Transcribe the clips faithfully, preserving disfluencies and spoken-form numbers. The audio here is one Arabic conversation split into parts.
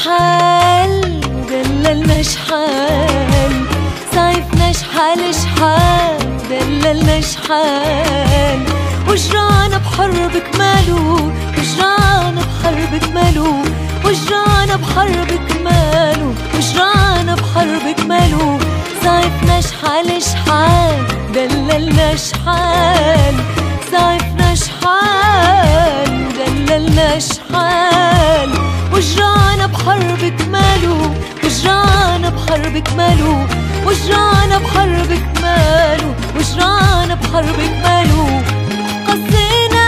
شحال دللنا شحال صيفنا شحال شحال دللنا شحال وجرانا بحر بكمالو وجرانا بحر بكمالو وجرانا بحر بكمالو وجرانا بحر بكمالو صيفنا شحال شحال دللنا شحال صيفنا شحال دللنا شحال وجرانا بحر بكمالو وجرانا بحر بكمالو وجرانا بحر بكمالو وجرانا بحر بكمالو قصينا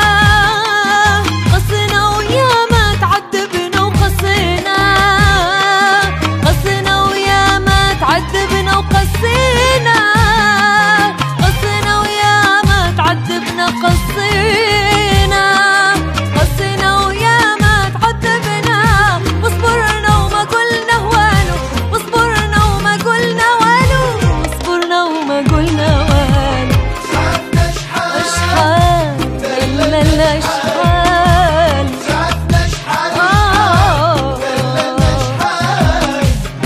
قصينا ويا ما تعذبنا وقصينا قصينا ويا ما تعذبنا وقصينا قصينا ويا ما تعذبنا قصينا قصينا ويا ما تعذبنا وصبرنا وما قلنا والو وصبرنا وما قلنا والو وصبرنا وما قلنا والو سعدنا شحال شحال دللنا شحال سعدنا شحال آه دللنا شحال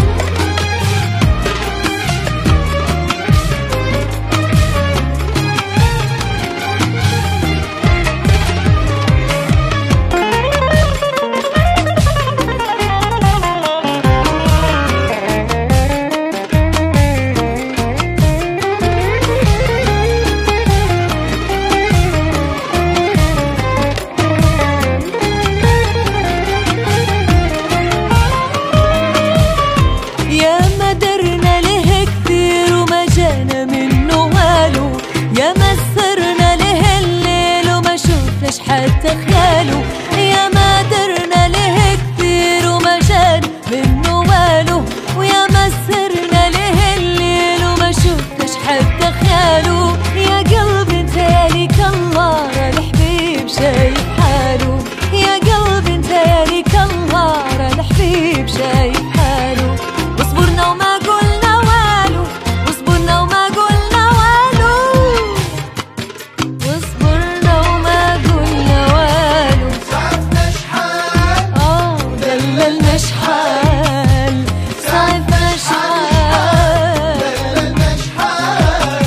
يا ما درنا له كثير وما جانا منه والو يا ما سهرنا له الليل وما شفناش حتى خياله يا ما درنا له كثير وما جانا منه والو ويا ما سهرنا له الليل وما شفناش حتى خياله يا قلبي انت ياليك الله راه الحبيب شايف حاله يا قلبي انت ياليك الله راه الحبيب شايف حاله وصبرنا وما قلنا والو وصبرنا وما قلنا والو وصبرنا وما قلنا والو سعدنا شحال اه دللنا شحال صيفنا شحال دللنا شحال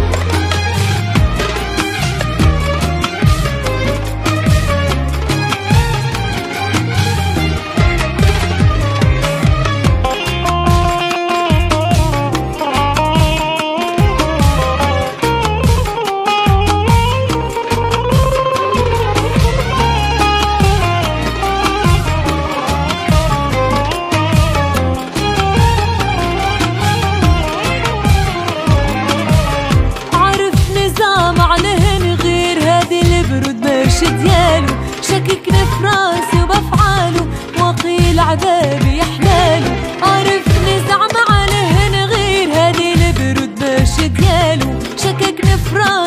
عرف نظام عليه نغير هادي البرود ماشي ديالو شككني في راسي وبفعاله وقيل عذابي يحلالو عرف نظام عليه نغير هادي البرود ماشي ديالو شككني في راسي